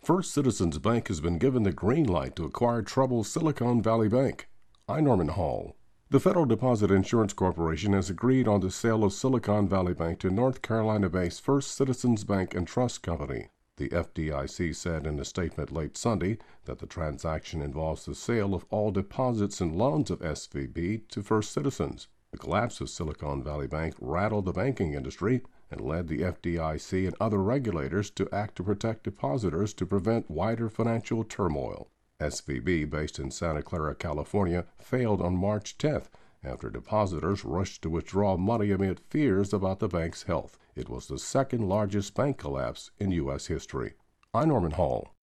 First Citizens Bank has been given the green light to acquire troubled Silicon Valley Bank. I'm Norman Hall. The Federal Deposit Insurance Corporation has agreed on the sale of Silicon Valley Bank to North Carolina-based First Citizens Bank and Trust Company. The FDIC said in a statement late Sunday that the transaction involves the sale of all deposits and loans of SVB to First Citizens. The collapse of Silicon Valley Bank rattled the banking industry and led the FDIC and other regulators to act to protect depositors to prevent wider financial turmoil. SVB, based in Santa Clara, California, failed on March 10th after depositors rushed to withdraw money amid fears about the bank's health. It was the second largest bank collapse in U.S. history. I'm Norman Hall.